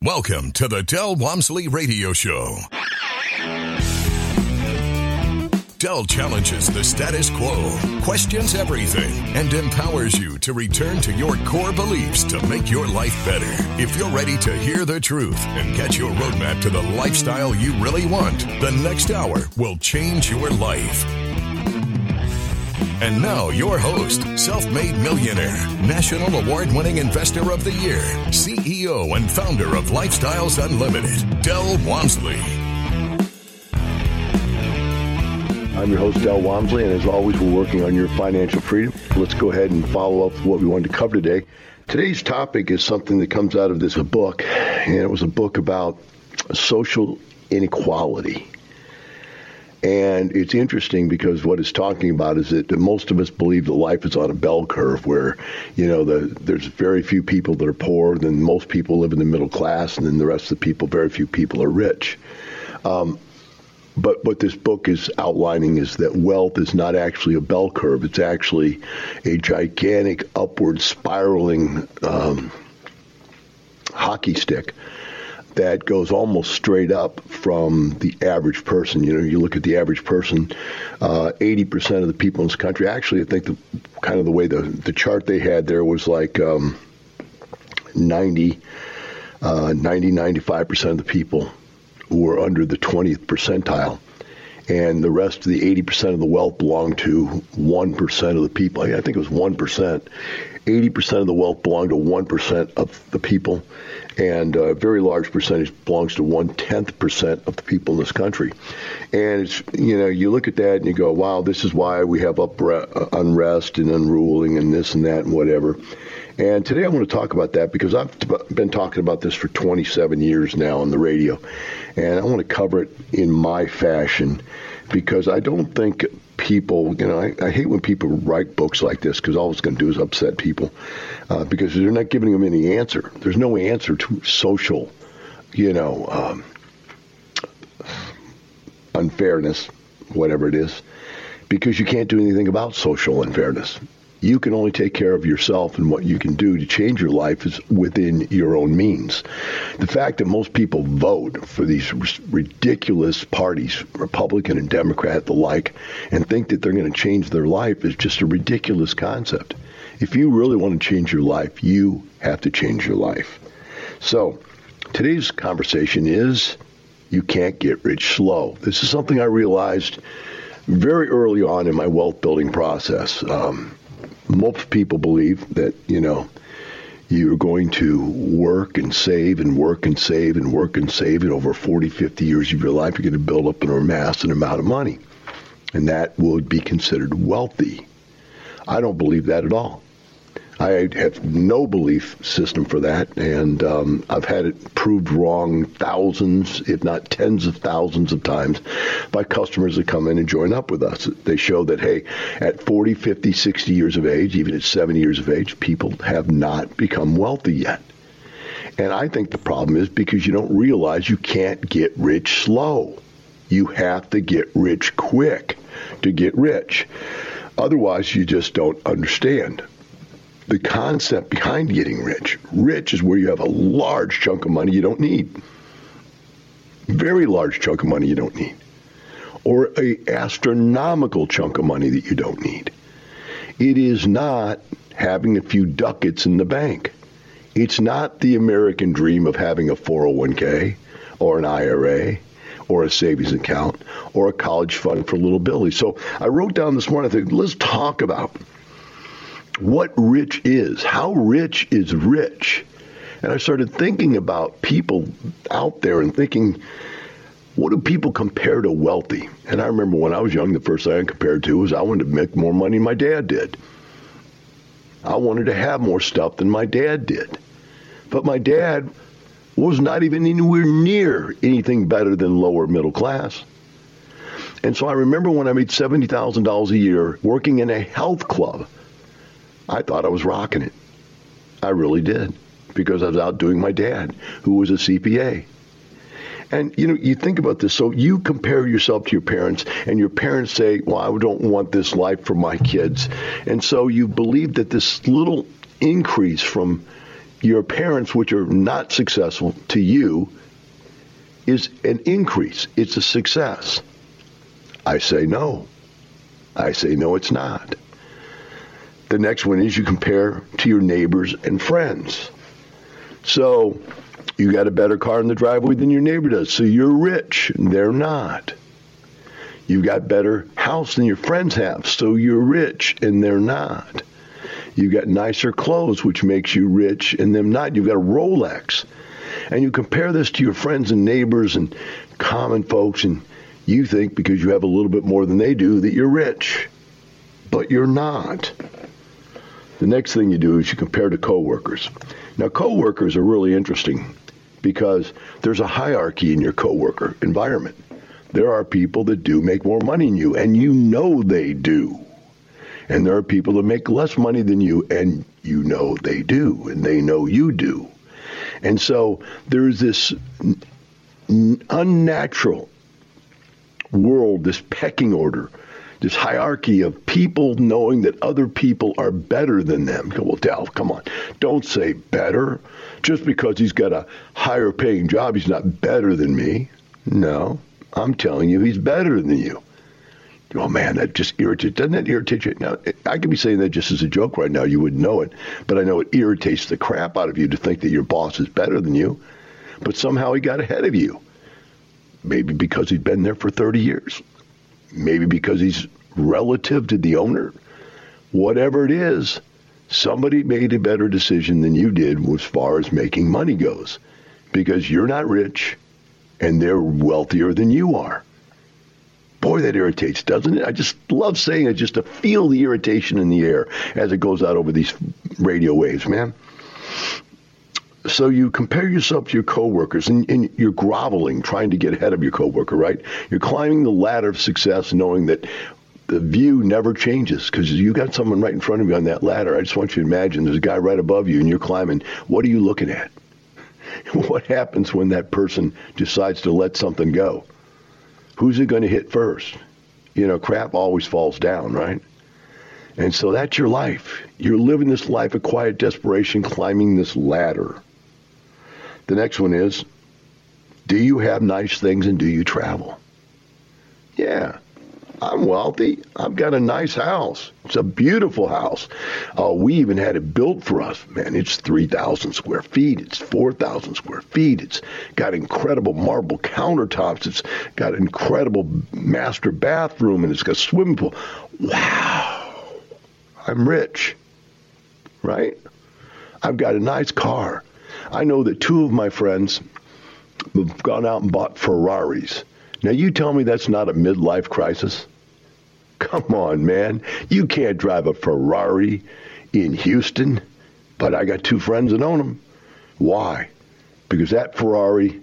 Welcome to the Del Walmsley Radio Show. Del challenges the status quo, questions everything, and empowers you to return to your core beliefs to make your life better. If you're ready to hear the truth and get your roadmap to the lifestyle you really want, the next hour will change your life. And now, your host, self-made millionaire, national award-winning investor of the year, CEO and founder of Lifestyles Unlimited, Del Walmsley. I'm your host, Del Walmsley, and as always, we're working on your financial freedom. Let's go ahead and follow up with what we wanted to cover today. Today's topic is something that comes out of this book, and it was a book about social inequality. And it's interesting because what it's talking about is that most of us believe that life is on a bell curve where, there's very few people that are poor, then most people live in the middle class, and then the rest of the people, very few people are rich. But what this book is outlining is that wealth is not actually a bell curve. It's actually a gigantic upward spiraling hockey stick that goes almost straight up from the average person. You look at the average person, 80% of the people in this country, actually, I think the way the chart they had there was like 95% of the people were under the 20th percentile. And the rest of the 80% of the wealth belonged to 1% of the people. I think it was 1%. 80% of the wealth belonged to 1% of the people, and a very large percentage belongs to 1/10% of the people in this country. And it's, you look at that and you go, wow, this is why we have unrest and unruling and this and that and whatever. And today I want to talk about that because I've been talking about this for 27 years now on the radio. And I want to cover it in my fashion because I don't think people, I hate when people write books like this because all it's going to do is upset people because they're not giving them any answer. There's no answer to social, unfairness, whatever it is, because you can't do anything about social unfairness. You can only take care of yourself, and what you can do to change your life is within your own means. The fact that most people vote for these ridiculous parties, Republican and Democrat, the like, and think that they're going to change their life is just a ridiculous concept. If you really want to change your life, you have to change your life. So today's conversation is you can't get rich slow. This is something I realized very early on in my wealth building process. Most people believe that, you're going to work and save and work and save and work and save, and over 40, 50 years of your life, you're going to build up and amass an amount of money. And that would be considered wealthy. I don't believe that at all. I have no belief system for that, and I've had it proved wrong thousands, if not tens of thousands of times by customers that come in and join up with us. They show that, hey, at 40, 50, 60 years of age, even at 70 years of age, people have not become wealthy yet. And I think the problem is because you don't realize you can't get rich slow. You have to get rich quick to get rich. Otherwise, you just don't understand the concept behind getting rich. Rich is where you have a large chunk of money you don't need. Very large chunk of money you don't need. Or an astronomical chunk of money that you don't need. It is not having a few ducats in the bank. It's not the American dream of having a 401k or an IRA or a savings account or a college fund for little Billy. So I wrote down this morning, I think, let's talk about what rich is. How rich is rich? And I started thinking about people out there and thinking, what do people compare to wealthy? And I remember when I was young, the first thing I compared to was I wanted to make more money than my dad did. I wanted to have more stuff than my dad did. But my dad was not even anywhere near anything better than lower middle class. And so I remember when I made $70,000 a year working in a health club, I thought I was rocking it. I really did, because I was outdoing my dad, who was a CPA. And, you think about this. So you compare yourself to your parents, and your parents say, well, I don't want this life for my kids. And so you believe that this little increase from your parents, which are not successful to you, is an increase. It's a success. I say no. I say no, it's not. The next one is you compare to your neighbors and friends. So you got a better car in the driveway than your neighbor does, so you're rich, and they're not. You've got better house than your friends have, so you're rich, and they're not. You've got nicer clothes, which makes you rich, and them not. You've got a Rolex. And you compare this to your friends and neighbors and common folks, and you think because you have a little bit more than they do that you're rich. But you're not. The next thing you do is you compare to coworkers. Now, coworkers are really interesting because there's a hierarchy in your coworker environment. There are people that do make more money than you, and you know they do. And there are people that make less money than you, and you know they do, and they know you do. And so there's this unnatural world, this pecking order, this hierarchy of people knowing that other people are better than them. Well, Dal, come on. Don't say better. Just because he's got a higher paying job, he's not better than me. No, I'm telling you, he's better than you. Oh, man, that just irritates. Doesn't that irritate you? Now, I could be saying that just as a joke right now. You wouldn't know it. But I know it irritates the crap out of you to think that your boss is better than you. But somehow he got ahead of you. Maybe because he'd been there for 30 years. Maybe because he's relative to the owner. Whatever it is, somebody made a better decision than you did as far as making money goes. Because you're not rich, and they're wealthier than you are. Boy, that irritates, doesn't it? I just love saying it just to feel the irritation in the air as it goes out over these radio waves, man. So you compare yourself to your coworkers, and you're groveling, trying to get ahead of your coworker, right? You're climbing the ladder of success, knowing that the view never changes because you got someone right in front of you on that ladder. I just want you to imagine there's a guy right above you, and you're climbing. What are you looking at? What happens when that person decides to let something go? Who's it going to hit first? You know, crap always falls down, right? And so that's your life. You're living this life of quiet desperation, climbing this ladder. The next one is, do you have nice things and do you travel? Yeah, I'm wealthy. I've got a nice house. It's a beautiful house. We even had it built for us. Man, it's 3,000 square feet. It's 4,000 square feet. It's got incredible marble countertops. It's got an incredible master bathroom, and it's got a swimming pool. Wow. I'm rich, right? I've got a nice car. I know that two of my friends have gone out and bought Ferraris. Now, you tell me that's not a midlife crisis? Come on, man. You can't drive a Ferrari in Houston, but I got two friends that own them. Why? Because that Ferrari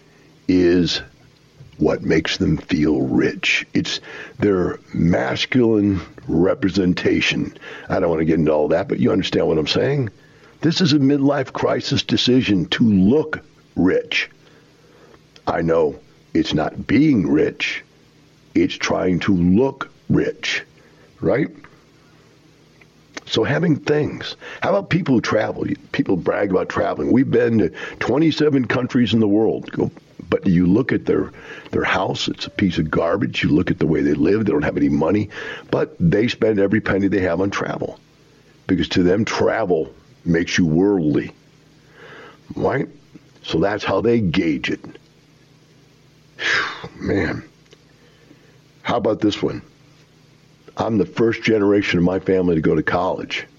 is what makes them feel rich. It's their masculine representation. I don't want to get into all that, but you understand what I'm saying? This is a midlife crisis decision to look rich. I know it's not being rich. It's trying to look rich, right? So having things. How about people who travel? People brag about traveling. We've been to 27 countries in the world. But you look at their house, it's a piece of garbage. You look at the way they live, they don't have any money. But they spend every penny they have on travel. Because to them, travel makes you worldly, right? So that's how they gauge it. Whew, man. How about this one? I'm the first generation of my family to go to college.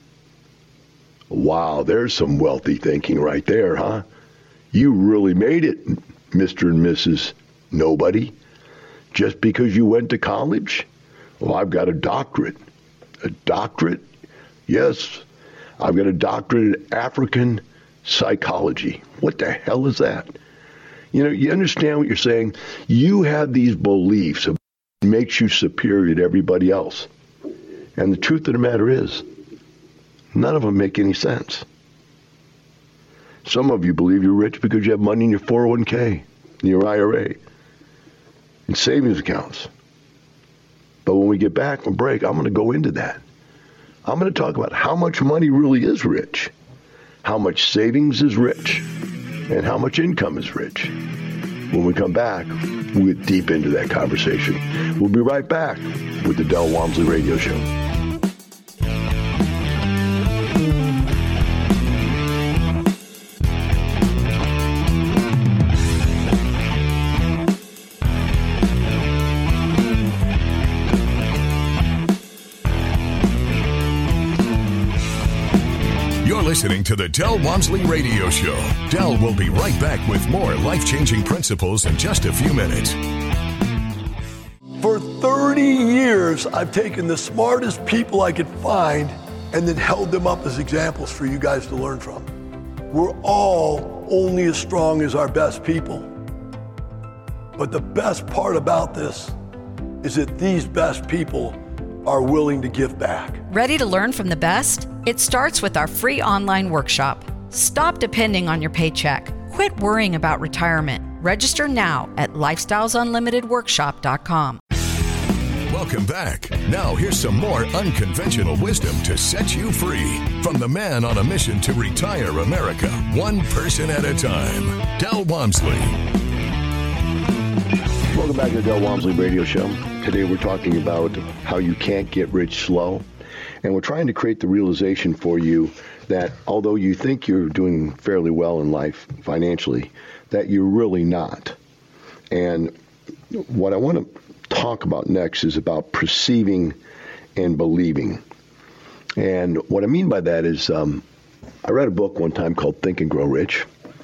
Wow, there's some wealthy thinking right there, huh? You really made it, Mr. and Mrs. Nobody. Just because you went to college? Well, I've got a doctorate. A doctorate? Yes, I've got a doctorate in African psychology. What the hell is that? You know, you understand what you're saying? You have these beliefs that makes you superior to everybody else. And the truth of the matter is, none of them make any sense. Some of you believe you're rich because you have money in your 401k, in your IRA, in savings accounts. But when we get back from break, I'm going to go into that. I'm going to talk about how much money really is rich. how much savings is rich and how much income is rich. When we come back, we'll get deep into that conversation. We'll be right back with the Del Walmsley Radio Show. Listening to the Del Walmsley Radio Show. Del will be right back with more life-changing principles in just a few minutes. For 30 years, I've taken the smartest people I could find and then held them up as examples for you guys to learn from. We're all only as strong as our best people. But the best part about this is that these best people are willing to give back. Ready to learn from the best? It starts with our free online workshop. Stop depending on your paycheck. Quit worrying about retirement. Register now at lifestylesunlimitedworkshop.com. Welcome back. Now here's some more unconventional wisdom to set you free from the man on a mission to retire America, one person at a time, Del Walmsley. Welcome back to the Del Walmsley Radio Show. Today we're talking about how you can't get rich slow. And we're trying to create the realization for you that although you think you're doing fairly well in life financially, that you're really not. And what I want to talk about next is about perceiving and believing. And what I mean by that is I read a book one time called Think and Grow Rich.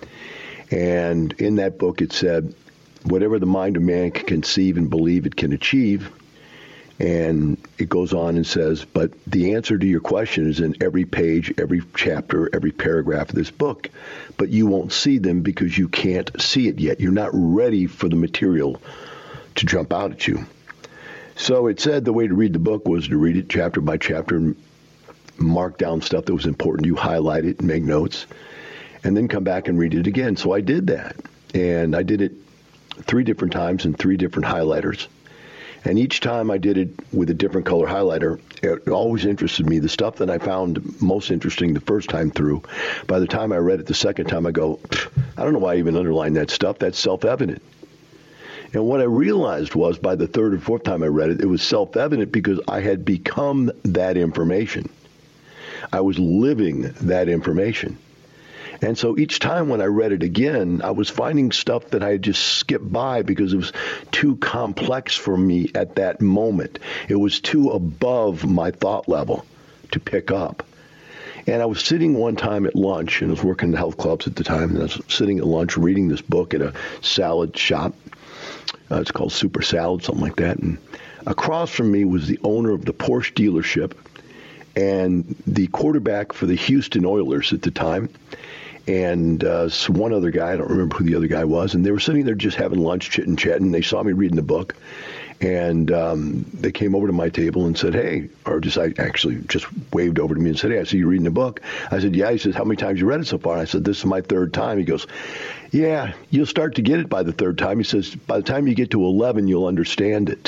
And in that book it said, whatever the mind of man can conceive and believe it can achieve. And it goes on and says, but the answer to your question is in every page, every chapter, every paragraph of this book. But you won't see them because you can't see it yet. You're not ready for the material to jump out at you. So it said the way to read the book was to read it chapter by chapter and mark down stuff that was important. You highlight it and make notes and then come back and read it again. So I did that. And I did it 3 different times in 3 different highlighters. And each time I did it with a different color highlighter, it always interested me. The stuff that I found most interesting the first time through, by the time I read it the second time, I go, I don't know why I even underlined that stuff. That's self-evident. And what I realized was by the 3rd or 4th time I read it, it was self-evident because I had become that information. I was living that information. And so each time when I read it again, I was finding stuff that I had just skipped by because it was too complex for me at that moment. It was too above my thought level to pick up. And I was sitting one time at lunch, and I was working in health clubs at the time, and I was sitting at lunch reading this book at a salad shop. It's called Super Salad, something like that. And across from me was the owner of the Porsche dealership and the quarterback for the Houston Oilers at the time. And one other guy, I don't remember who the other guy was, and they were sitting there just having lunch, chit-and-chatting. They saw me reading the book, and they came over to my table and said, hey, or I actually just waved over to me and said, hey, I see you reading the book. I said, yeah. He says, how many times you read it so far? And I said, this is my 3rd time. He goes, yeah, you'll start to get it by the 3rd time. He says, by the time you get to 11, you'll understand it.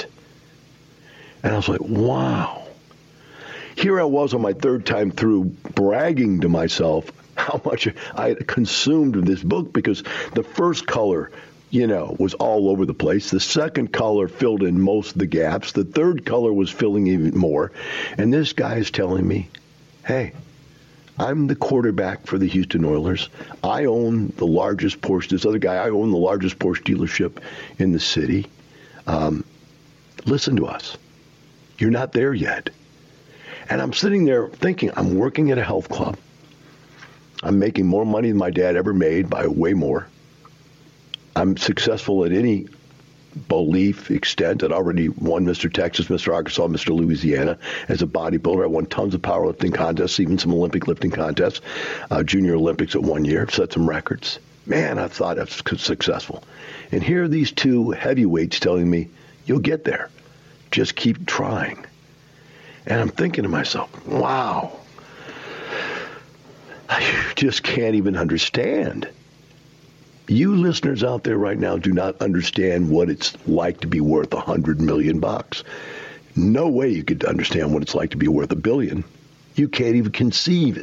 And I was like, wow. Here I was on my 3rd time through bragging to myself how much I had consumed of this book because the first color, was all over the place. The second color filled in most of the gaps. The 3rd color was filling even more. And this guy is telling me, hey, I'm the quarterback for the Houston Oilers. I own the largest Porsche. This other guy, I own the largest Porsche dealership in the city. Listen to us. You're not there yet. And I'm sitting there thinking, I'm working at a health club. I'm making more money than my dad ever made by way more. I'm successful at any belief extent. I'd already won Mr. Texas, Mr. Arkansas, Mr. Louisiana as a bodybuilder. I won tons of powerlifting contests, even some Olympic lifting contests, Junior Olympics at one year, set some records. Man, I thought I was successful. And here are these 2 heavyweights telling me, you'll get there. Just keep trying. And I'm thinking to myself, wow. I just can't even understand. You listeners out there right now do not understand what it's like to be worth $100 million. No way you could understand what it's like to be worth $1 billion. You can't even conceive it.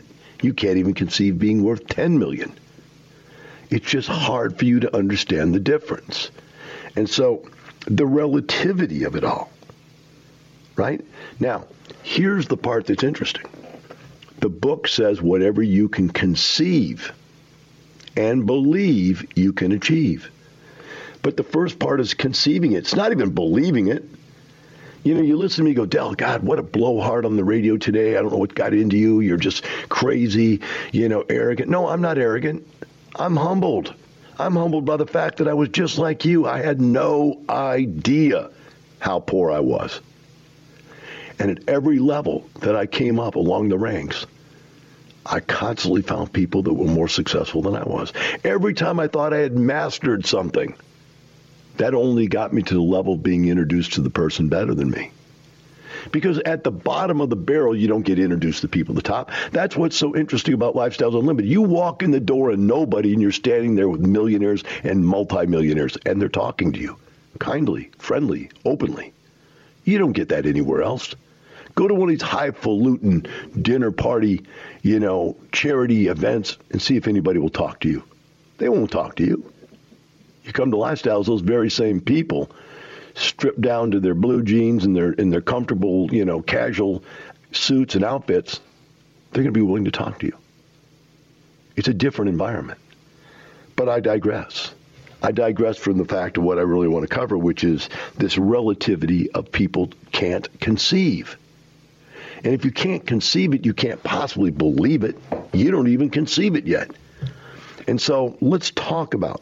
You can't even conceive being worth 10 million. It's just hard for you to understand the difference. And so the relativity of it all, right? Now, here's the part that's interesting. The book says whatever you can conceive and believe, you can achieve. But the first part is conceiving it. It's not even believing it. You know, you listen to me go, Del, God, what a blowhard on the radio today. I don't know what got into you. You're just crazy, arrogant. No, I'm not arrogant. I'm humbled. I'm humbled by the fact that I was just like you. I had no idea how poor I was. And at every level that I came up along the ranks, I constantly found people that were more successful than I was. Every time I thought I had mastered something, that only got me to the level of being introduced to the person better than me. Because at the bottom of the barrel, you don't get introduced to people at the top. That's what's so interesting about Lifestyles Unlimited. You walk in the door and nobody, and you're standing there with millionaires and multimillionaires, and they're talking to you kindly, friendly, openly. You don't get that anywhere else. Go to one of these highfalutin dinner party, charity events and see if anybody will talk to you. They won't talk to you. You come to Lifestyles, those very same people, stripped down to their blue jeans and their comfortable, casual suits and outfits, they're going to be willing to talk to you. It's a different environment. But I digress. I digress from the fact of what I really want to cover, which is this relativity of people can't conceive. And if you can't conceive it, you can't possibly believe it. You don't even conceive it yet. And so let's talk about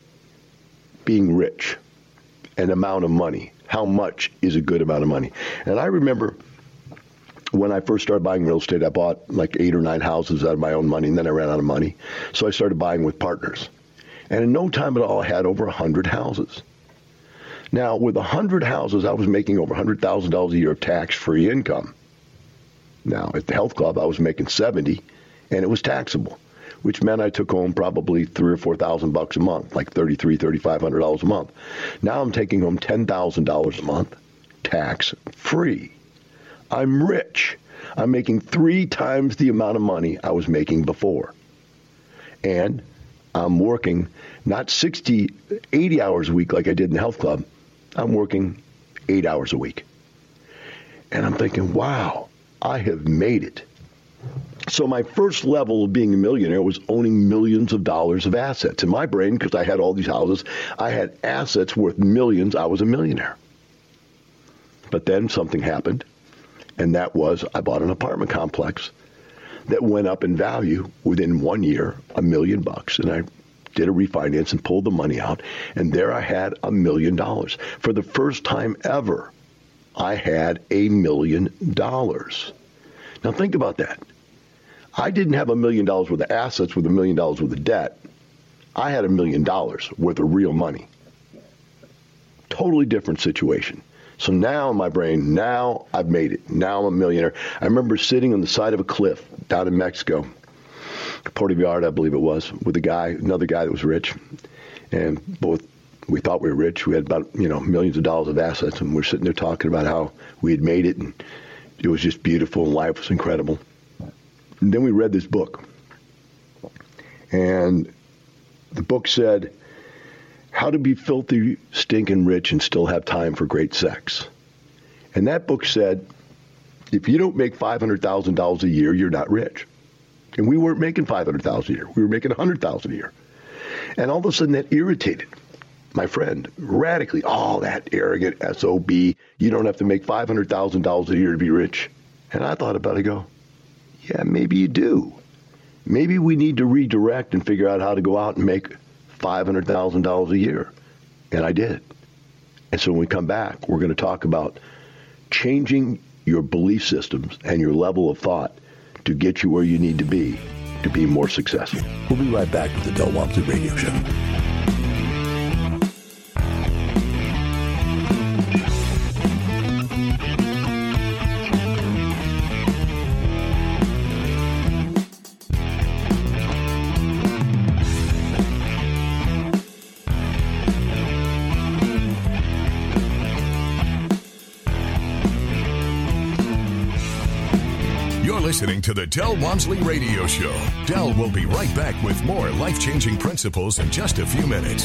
being rich, an amount of money. How much is a good amount of money? And I remember when I first started buying real estate, I bought like 8 or 9 houses out of my own money, and then I ran out of money. So I started buying with partners. And in no time at all, I had over 100 houses. Now, with 100 houses, I was making over $100,000 a year of tax-free income. Now, at the health club, I was making $70,000, and it was taxable, which meant I took home probably $3,000 or $4,000 a month, like $3,300, $3,500 a month. Now I'm taking home $10,000 a month, tax-free. I'm rich. I'm making 3 times the amount of money I was making before. And I'm working not 60, 80 hours a week like I did in the health club. I'm working 8 hours a week. And I'm thinking, wow, I have made it. So my first level of being a millionaire was owning millions of dollars of assets. In my brain, because I had all these houses, I had assets worth millions. I was a millionaire. But then something happened, and that was I bought an apartment complex that went up in value within 1 year, $1 million. And I did a refinance and pulled the money out, and there I had $1 million. For the first time ever, I had $1 million. Now think about that. I didn't have $1 million worth of assets with $1 million worth of debt. I had $1 million worth of real money. Totally different situation. So now in my brain, now I've made it. Now I'm a millionaire. I remember sitting on the side of a cliff down in Mexico, Puerto Vallarta, I believe it was, with another guy that was rich. And both, we thought we were rich. We had about, millions of dollars of assets. And we're sitting there talking about how we had made it. And it was just beautiful and life was incredible. And then we read this book. And the book said, How to Be Filthy, Stinking Rich and Still Have Time for Great Sex. And that book said, if you don't make $500,000 a year, you're not rich. And we weren't making $500,000 a year. We were making $100,000 a year. And all of a sudden that irritated my friend radically. Oh, that arrogant SOB. You don't have to make $500,000 a year to be rich. And I thought about it, yeah, maybe you do. Maybe we need to redirect and figure out how to go out and make $500,000 a year. And I did. And so when we come back, we're going to talk about changing your belief systems and your level of thought to get you where you need to be more successful. We'll be right back with the Del Walmsley Radio Show. listening to the Del Walmsley Radio Show. Del will be right back with more life-changing principles in just a few minutes.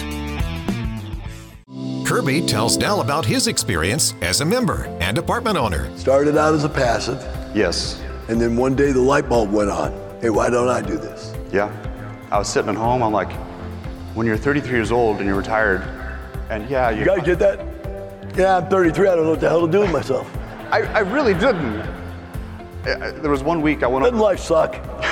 Kirby tells Del about his experience as a member and apartment owner. Started out as a passive. Yes. And then one day the light bulb went on. Hey, why don't I do this? Yeah. I was sitting at home. I'm like, when you're 33 years old and you're retired, and yeah, you gotta get that? Yeah, I'm 33. I don't know what the hell to do with myself. I really didn't. There was one week I went. Doesn't life suck?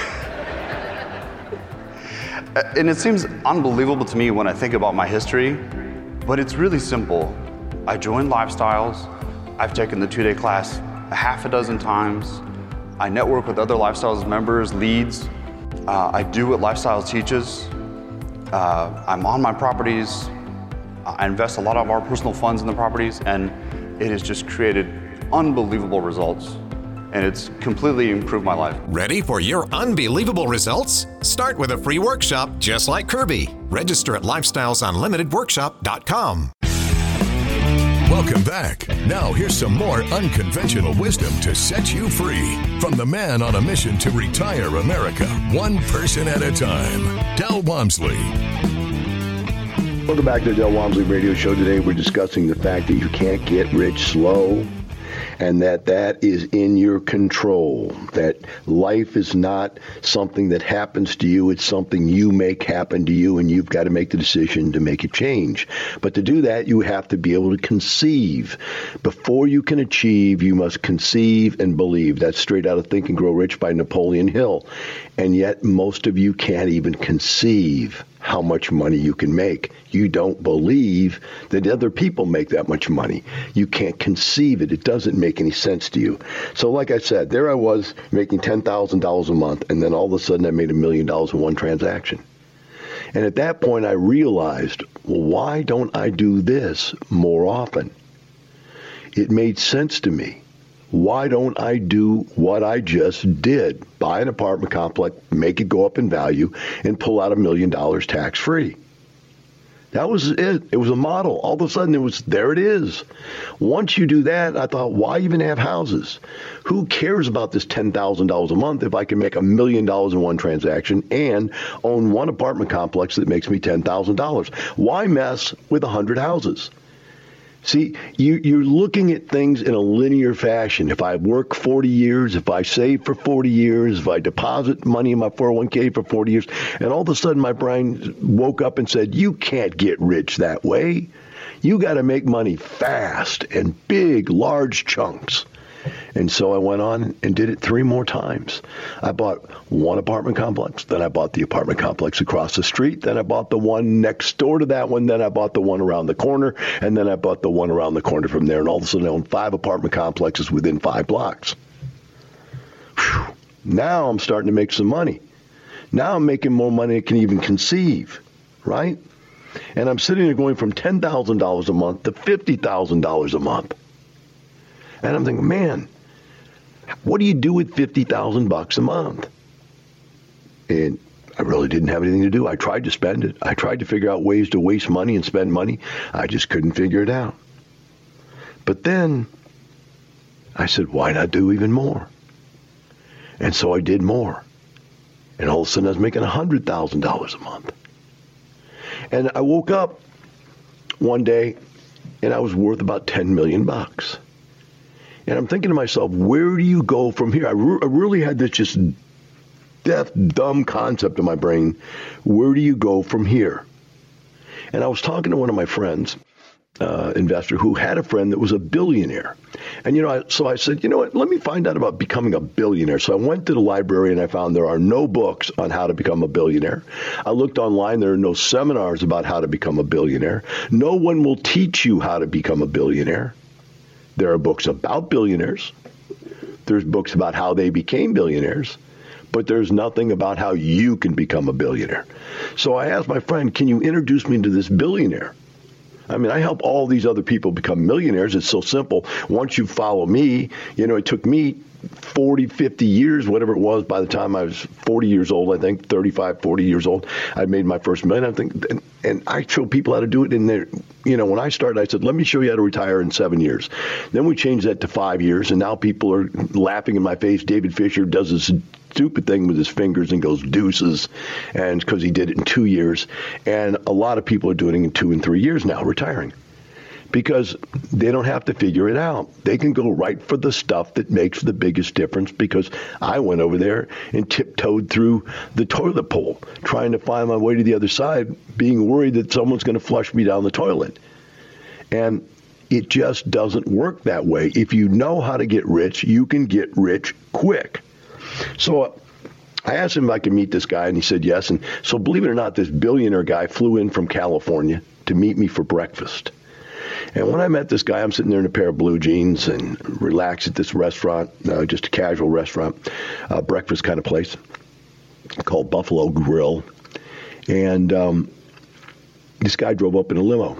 And it seems unbelievable to me when I think about my history, but it's really simple. I joined Lifestyles. I've taken the 2-day class a half a dozen times. I network with other Lifestyles members, leads. I do what Lifestyles teaches. I'm on my properties. I invest a lot of our personal funds in the properties, and it has just created unbelievable results. And it's completely improved my life. Ready for your unbelievable results? Start with a free workshop just like Kirby. Register at lifestylesunlimitedworkshop.com. Welcome back. Now here's some more unconventional wisdom to set you free from the man on a mission to retire America, one person at a time, Del Walmsley. Welcome back to the Del Walmsley Radio Show. Today we're discussing the fact that you can't get rich slow, and that is in your control. That life is not something that happens to you. It's something you make happen to you, and you've got to make the decision to make it change. But to do that, you have to be able to conceive. Before you can achieve, you must conceive and believe. That's straight out of Think and Grow Rich by Napoleon Hill. And yet most of you can't even conceive how much money you can make. You don't believe that other people make that much money. You can't conceive it. It doesn't make any sense to you. So like I said, there I was making $10,000 a month, and then all of a sudden I made $1 million in one transaction. And at that point I realized, well, why don't I do this more often? It made sense to me. Why don't I do what I just did? Buy an apartment complex, make it go up in value, and pull out $1 million tax-free. That was it. It was a model. All of a sudden, there it is. Once you do that, I thought, why even have houses? Who cares about this $10,000 a month if I can make $1 million in one transaction and own one apartment complex that makes me $10,000? Why mess with 100 houses? See, you're looking at things in a linear fashion. If I work 40 years, if I save for 40 years, if I deposit money in my 401k for 40 years, and all of a sudden my brain woke up and said, you can't get rich that way. You got to make money fast and big, large chunks. And so I went on and did it 3 more times. I bought one apartment complex, then I bought the apartment complex across the street, then I bought the one next door to that one, then I bought the one around the corner, and then I bought the one around the corner from there, and all of a sudden I owned 5 apartment complexes within 5 blocks. Whew. Now I'm starting to make some money. Now I'm making more money than I can even conceive, right? And I'm sitting there going from $10,000 a month to $50,000 a month. And I'm thinking, man, what do you do with $50,000 a month? And I really didn't have anything to do. I tried to spend it. I tried to figure out ways to waste money and spend money. I just couldn't figure it out. But then I said, why not do even more? And so I did more. And all of a sudden I was making $100,000 a month. And I woke up one day and I was worth about $10 million. And I'm thinking to myself, where do you go from here? I really had this just deaf, dumb concept in my brain. Where do you go from here? And I was talking to one of my friends, investor, who had a friend that was a billionaire. And, so I said, you know what, let me find out about becoming a billionaire. So I went to the library and I found there are no books on how to become a billionaire. I looked online. There are no seminars about how to become a billionaire. No one will teach you how to become a billionaire. There are books about billionaires. There's books about how they became billionaires, but there's nothing about how you can become a billionaire. So I asked my friend, can you introduce me to this billionaire? I mean, I help all these other people become millionaires. It's so simple. Once you follow me, it took me 40, 50 years, whatever it was, by the time I was 40 years old, I think, 35, 40 years old, I made my first million. I think, and I show people how to do it in when I started, I said, let me show you how to retire in 7 years. Then we changed that to 5 years, and now people are laughing in my face. David Fisher does this stupid thing with his fingers and goes deuces, and because he did it in 2 years. And a lot of people are doing it in 2 and 3 years now, retiring, because they don't have to figure it out. They can go right for the stuff that makes the biggest difference, because I went over there and tiptoed through the toilet bowl, trying to find my way to the other side, being worried that someone's going to flush me down the toilet. And it just doesn't work that way. If you know how to get rich, you can get rich quick. So I asked him if I could meet this guy, and he said yes. And so believe it or not, this billionaire guy flew in from California to meet me for breakfast. And when I met this guy, I'm sitting there in a pair of blue jeans and relaxed at this restaurant, just a casual restaurant, breakfast kind of place called Buffalo Grill. And this guy drove up in a limo.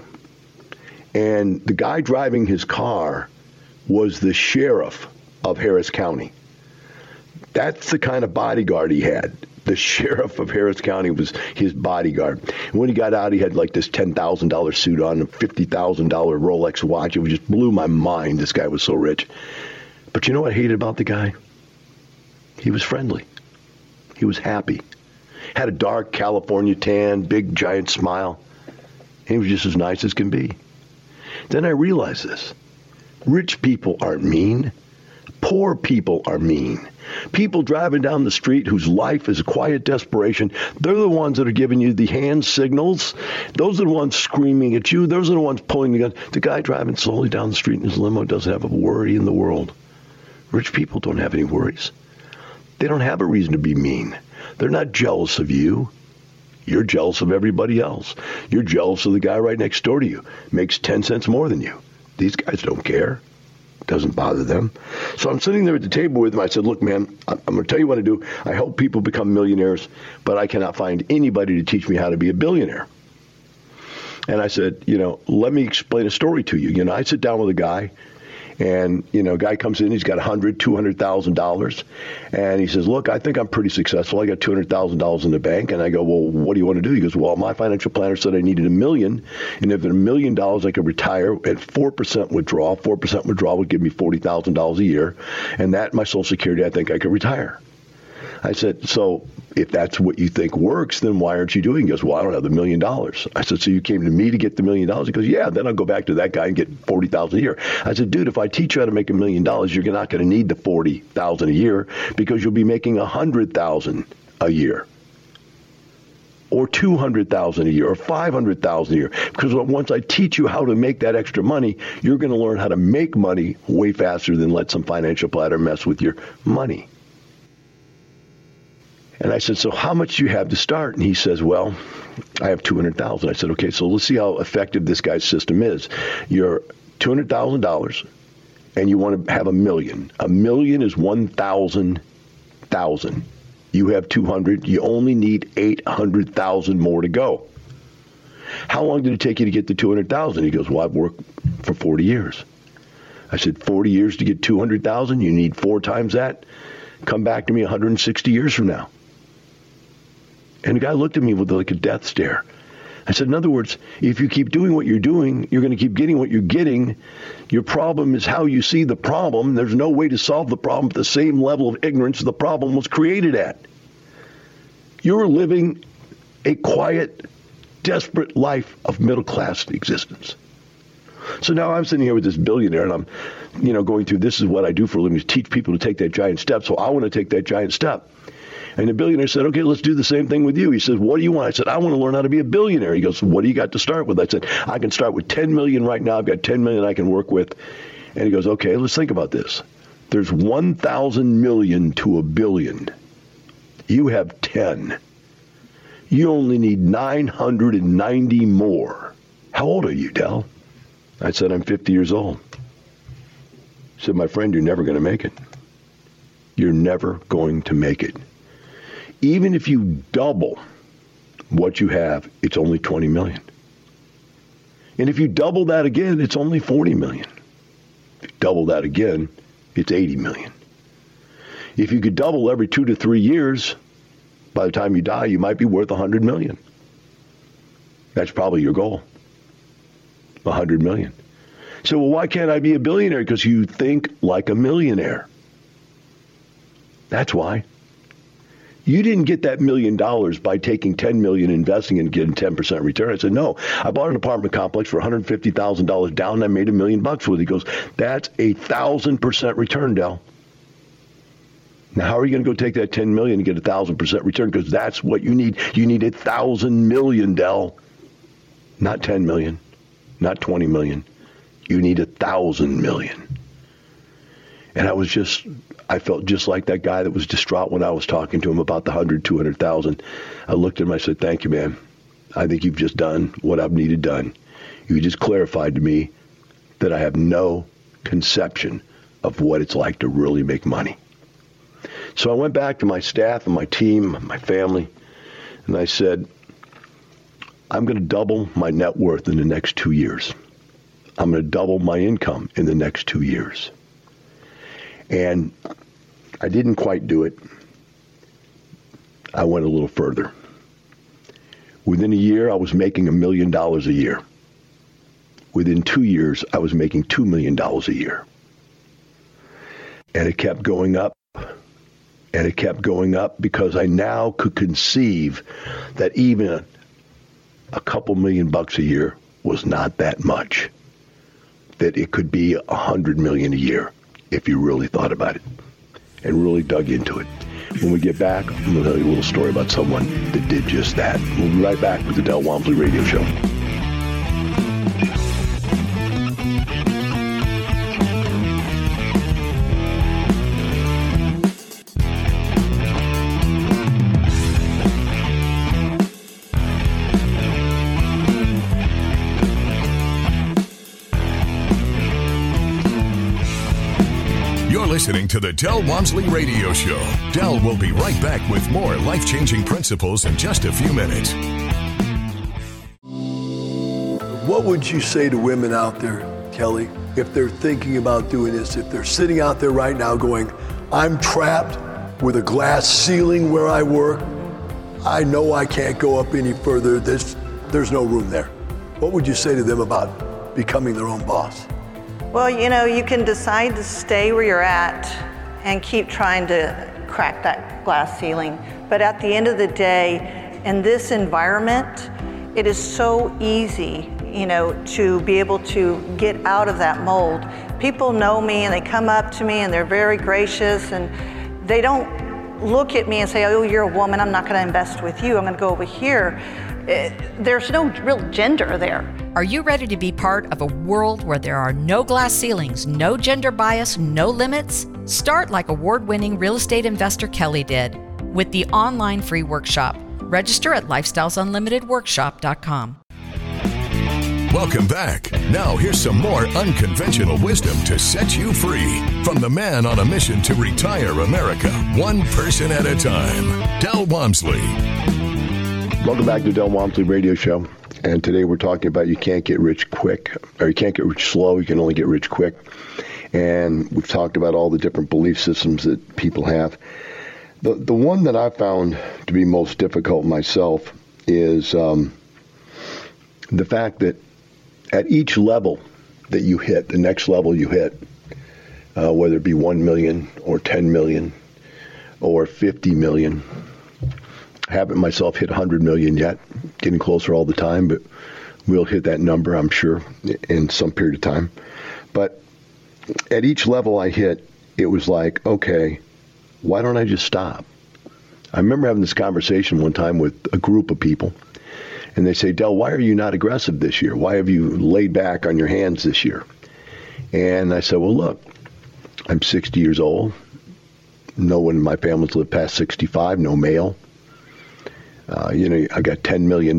And the guy driving his car was the sheriff of Harris County. That's the kind of bodyguard he had. The sheriff of Harris County was his bodyguard. And when he got out, he had like this $10,000 suit on, a $50,000 Rolex watch. It just blew my mind. This guy was so rich. But you know what I hated about the guy? He was friendly. He was happy. Had a dark California tan, big giant smile. He was just as nice as can be. Then I realized this. Rich people aren't mean. Poor people are mean. People driving down the street whose life is quiet desperation, they're the ones that are giving you the hand signals. Those are the ones screaming at you. Those are the ones pulling the gun. The guy driving slowly down the street in his limo doesn't have a worry in the world. Rich people don't have any worries. They don't have a reason to be mean. They're not jealous of you. You're jealous of everybody else. You're jealous of the guy right next door to you. Makes 10 cents more than you. These guys don't care. Doesn't bother them. So I'm sitting there at the table with him. I said, look, man, I'm going to tell you what I do. I help people become millionaires, but I cannot find anybody to teach me how to be a billionaire. And I said, let me explain a story to you. I sit down with a guy, and, a guy comes in, he's got $100,000, $200,000. And he says, look, I think I'm pretty successful. I got $200,000 in the bank. And I go, well, what do you want to do? He goes, well, my financial planner said I needed $1 million. And if at $1 million, I could retire at 4% withdrawal. 4% withdrawal would give me $40,000 a year. And that, my Social Security, I think I could retire. I said, so if that's what you think works, then why aren't you doing it? He goes, well, I don't have the $1 million. I said, so you came to me to get the $1 million? He goes, yeah, then I'll go back to that guy and get $40,000 a year. I said, dude, if I teach you how to make $1 million, you're not going to need the $40,000 a year, because you'll be making $100,000 a year, or $200,000 a year, or $500,000 a year. Because once I teach you how to make that extra money, you're going to learn how to make money way faster than let some financial planner mess with your money. And I said, so how much do you have to start? And he says, well, I have $200,000. I said, okay, so let's see how effective this guy's system is. You're $200,000, and you want to have $1 million. $1 million is 1,000,000. You have 200. You only need 800,000 more to go. How long did it take you to get to 200,000? He goes, well, I've worked for 40 years. I said, 40 years to get 200,000? You need 4 times that? Come back to me 160 years from now. And the guy looked at me with like a death stare. I said, in other words, if you keep doing what you're doing, you're going to keep getting what you're getting. Your problem is how you see the problem. There's no way to solve the problem at the same level of ignorance the problem was created at. You're living a quiet, desperate life of middle-class existence. So now I'm sitting here with this billionaire, and I'm, going through, this is what I do for a living, is teach people to take that giant step. So I want to take that giant step. And the billionaire said, okay, let's do the same thing with you. He said, what do you want? I said, I want to learn how to be a billionaire. He goes, what do you got to start with? I said, I can start with 10 million right now. I've got 10 million I can work with. And he goes, okay, let's think about this. There's 1,000 million to a billion. You have 10. You only need 990 more. How old are you, Del? I said, I'm 50 years old. He said, my friend, you're never going to make it. You're never going to make it. Even if you double what you have, it's only 20 million. And if you double that again, it's only 40 million. If you double that again, it's 80 million. If you could double every 2 to 3 years, by the time you die, you might be worth 100 million. That's probably your goal. $100 million. So, well, why can't I be a billionaire? Because you think like a millionaire. That's why. You didn't get that $1 million by taking $10 million, investing and getting 10% return. I said, no, I bought an apartment complex for $150,000 down and I made $1 million with it. He goes, that's 1,000% return, Del. Now, how are you going to go take that $10 million and get 1,000% return? Because that's what you need. You need 1,000 million, Del. Not 10 million, not 20 million. You need 1,000 million. And I felt just like that guy that was distraught when I was talking to him about the 100, 200,000. I looked at him, I said, thank you, man. I think you've just done what I've needed done. You just clarified to me that I have no conception of what it's like to really make money. So I went back to my staff and my team, my family, and I said, I'm going to double my net worth in the next 2 years. I'm going to double my income in the next 2 years. And I didn't quite do it. I went a little further. Within a year, I was making $1 million a year. Within 2 years, I was making $2 million a year. And it kept going up. And it kept going up because I now could conceive that even a couple $1 million a year was not that much. That it could be $100 million a year if you really thought about it and really dug into it. When we get back, I'm going to tell you a little story about someone that did just that. We'll be right back with the Del Walmsley Radio Show. Listening to the Del Walmsley Radio Show. Del will be right back with more life-changing principles in just a few minutes. What would you say to women out there, Kelly, if they're thinking about doing this, if they're sitting out there right now going, I'm trapped with a glass ceiling where I work. I know I can't go up any further. There's no room there. What would you say to them about becoming their own boss? Well, you can decide to stay where you're at and keep trying to crack that glass ceiling. But at the end of the day, in this environment, it is so easy, to be able to get out of that mold. People know me and they come up to me and they're very gracious and they don't look at me and say, oh, you're a woman, I'm not going to invest with you, I'm going to go over here. There's no real gender there. Are you ready to be part of a world where there are no glass ceilings, no gender bias, no limits? Start like award-winning real estate investor Kelly did with the online free workshop. Register at lifestylesunlimitedworkshop.com. Welcome back. Now here's some more unconventional wisdom to set you free from the man on a mission to retire America, one person at a time, Del Walmsley. Welcome back to the Del Walmsley Radio Show. And today we're talking about you can't get rich quick, or you can't get rich slow, you can only get rich quick. And we've talked about all the different belief systems that people have. The one that I found to be most difficult myself is the fact that at each level that you hit, the next level you hit, whether it be 1 million or 10 million or 50 million, I haven't myself hit 100 million yet, getting closer all the time, but we'll hit that number, I'm sure, in some period of time. But at each level I hit, it was like, okay, why don't I just stop? I remember having this conversation one time with a group of people, and they say, Del, why are you not aggressive this year? Why have you laid back on your hands this year? And I said, well, look, I'm 60 years old. No one in my family's lived past 65, no male. I got $10 million,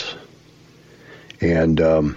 and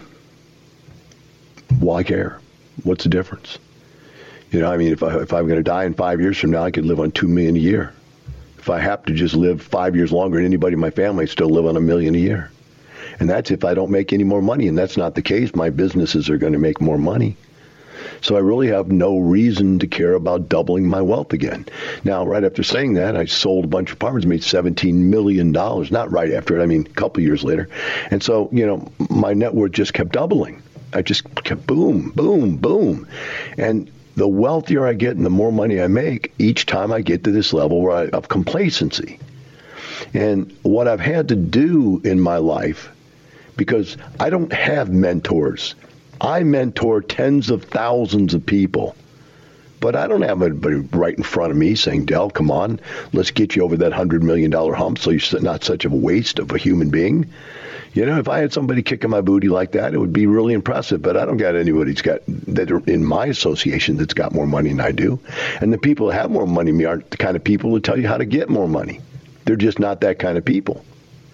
why care? What's the difference? If I'm going to die in 5 years from now, I could live on $2 million a year. If I have to just live 5 years longer than anybody in my family, I still live on $1 million a year. And that's if I don't make any more money, and that's not the case. My businesses are going to make more money. So I really have no reason to care about doubling my wealth again. Now, right after saying that, I sold a bunch of apartments, made $17 million. Not right after it, a couple years later. And so, my net worth just kept doubling. I just kept boom, boom, boom. And the wealthier I get and the more money I make, each time I get to this level of complacency. And what I've had to do in my life, because I don't have mentors. I mentor tens of thousands of people. But I don't have anybody right in front of me saying, Del, come on, let's get you over that $100 million hump so you're not such a waste of a human being. You know, if I had somebody kicking my booty like that, it would be really impressive. But I don't got anybody that are in my association that's got more money than I do. And the people that have more money than me aren't the kind of people who tell you how to get more money. They're just not that kind of people.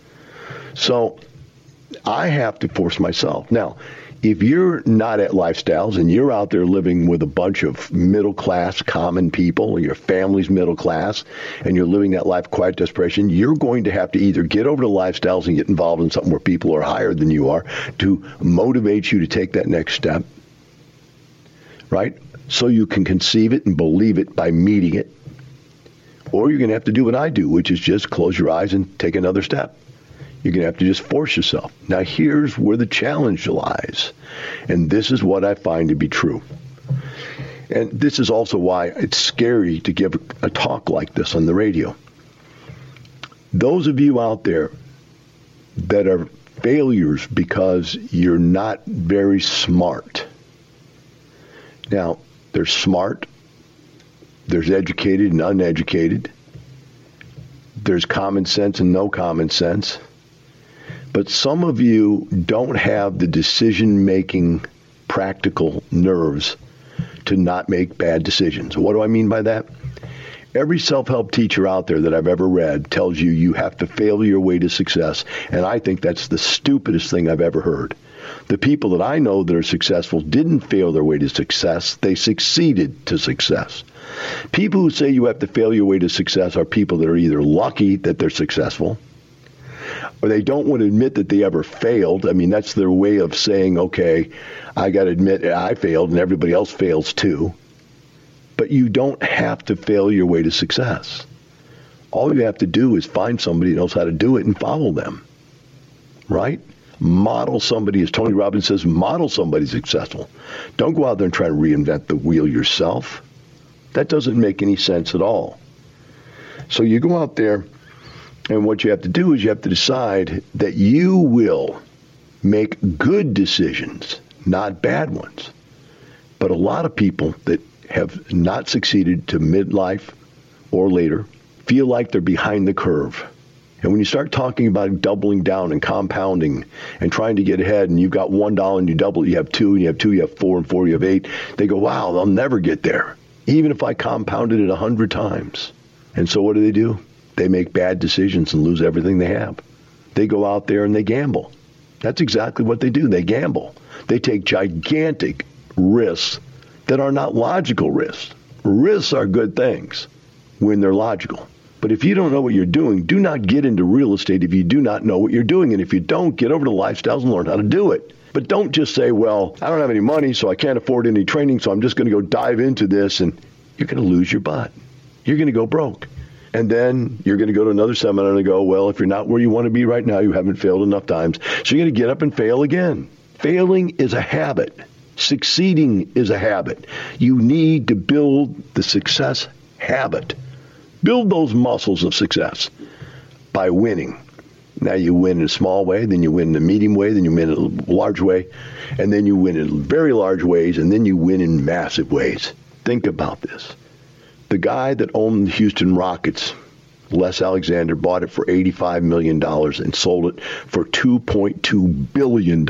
So I have to force myself. Now, if you're not at Lifestyles and you're out there living with a bunch of middle-class common people, or your family's middle class, and you're living that life of quiet desperation, you're going to have to either get over to Lifestyles and get involved in something where people are higher than you are to motivate you to take that next step, right? So you can conceive it and believe it by meeting it. Or you're going to have to do what I do, which is just close your eyes and take another step. You're going to have to just force yourself. Now, here's where the challenge lies. And this is what I find to be true. And this is also why it's scary to give a talk like this on the radio. Those of you out there that are failures because you're not very smart. Now, there's smart, there's educated and uneducated, there's common sense and no common sense. But some of you don't have the decision-making practical nerves to not make bad decisions. What do I mean by that? Every self-help teacher out there that I've ever read tells you you have to fail your way to success, and I think that's the stupidest thing I've ever heard. The people that I know that are successful didn't fail their way to success. They succeeded to success. People who say you have to fail your way to success are people that are either lucky that they're successful, or they don't want to admit that they ever failed. I mean, that's their way of saying, okay, I got to admit I failed and everybody else fails too. But you don't have to fail your way to success. All you have to do is find somebody who knows how to do it and follow them, right? Model somebody, as Tony Robbins says, model somebody successful. Don't go out there and try to reinvent the wheel yourself. That doesn't make any sense at all. So you go out there, and what you have to do is you have to decide that you will make good decisions, not bad ones. But a lot of people that have not succeeded to midlife or later feel like they're behind the curve. And when you start talking about doubling down and compounding and trying to get ahead, and you've got $1 and you double it, you have 2, and you have 2, you have 4, and 4, you have 8, they go, wow, they'll never get there, even if I compounded it 100 times. And so what do? They make bad decisions and lose everything they have. They go out there and they gamble. That's exactly what they do. They gamble. They take gigantic risks that are not logical risks. Risks are good things when they're logical. But if you don't know what you're doing, do not get into real estate if you do not know what you're doing. And if you don't, get over to Lifestyles and learn how to do it. But don't just say, well, I don't have any money, so I can't afford any training, so I'm just going to go dive into this, and you're going to lose your butt. You're going to go broke. And then you're going to go to another seminar and go, well, if you're not where you want to be right now, you haven't failed enough times. So you're going to get up and fail again. Failing is a habit. Succeeding is a habit. You need to build the success habit. Build those muscles of success by winning. Now you win in a small way, then you win in a medium way, then you win in a large way, and then you win in very large ways, and then you win in massive ways. Think about this. The guy that owned the Houston Rockets, Les Alexander, bought it for $85 million and sold it for $2.2 billion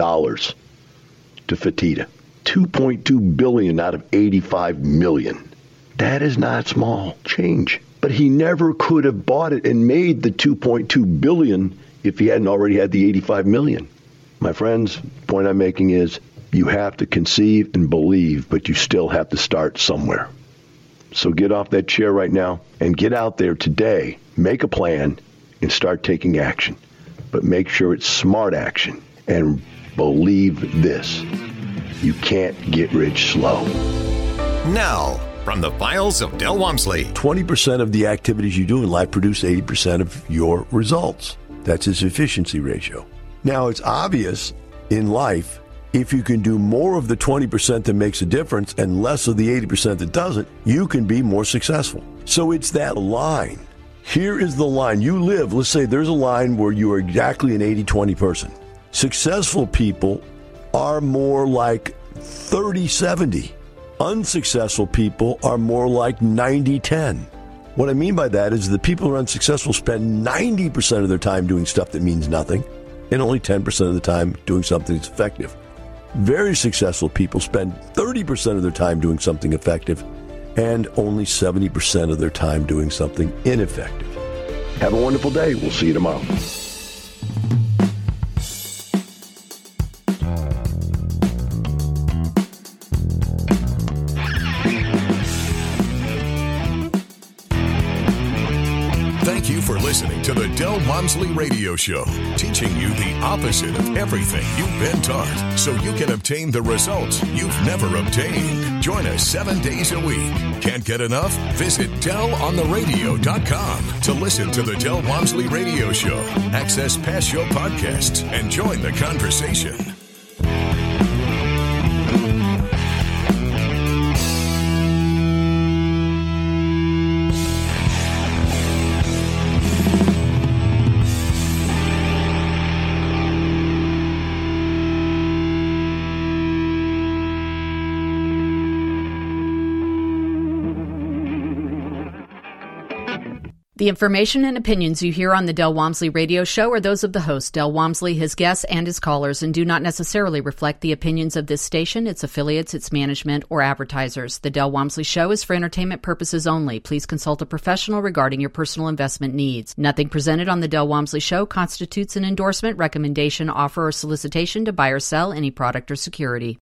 to Fertitta. $2.2 billion out of $85 million. That is not small change. But he never could have bought it and made the $2.2 billion if he hadn't already had the $85 million. My friends, the point I'm making is you have to conceive and believe, but you still have to start somewhere. So get off that chair right now and get out there today. Make a plan and start taking action. But make sure it's smart action. And believe this, you can't get rich slow. Now, from the files of Del Walmsley. 20% of the activities you do in life produce 80% of your results. That's his efficiency ratio. Now, it's obvious in life If you can do more of the 20% that makes a difference and less of the 80% that doesn't, you can be more successful. So it's that line. Here is the line. You live, let's say there's a line where you are exactly an 80-20 person. Successful people are more like 30-70. Unsuccessful people are more like 90-10. What I mean by that is the people who are unsuccessful spend 90% of their time doing stuff that means nothing and only 10% of the time doing something that's effective. Very successful people spend 30% of their time doing something effective and only 70% of their time doing something ineffective. Have a wonderful day. We'll see you tomorrow. Thank you for listening to the Del Walmsley Radio Show, teaching you the opposite of everything you've been taught so you can obtain the results you've never obtained. Join us 7 days a week. Can't get enough? Visit DelOnTheRadio.com to listen to the Del Walmsley Radio Show, access past show podcasts, and join the conversation. The information and opinions you hear on the Del Walmsley Radio Show are those of the host, Del Walmsley, his guests, and his callers, and do not necessarily reflect the opinions of this station, its affiliates, its management, or advertisers. The Del Walmsley Show is for entertainment purposes only. Please consult a professional regarding your personal investment needs. Nothing presented on the Del Walmsley Show constitutes an endorsement, recommendation, offer, or solicitation to buy or sell any product or security.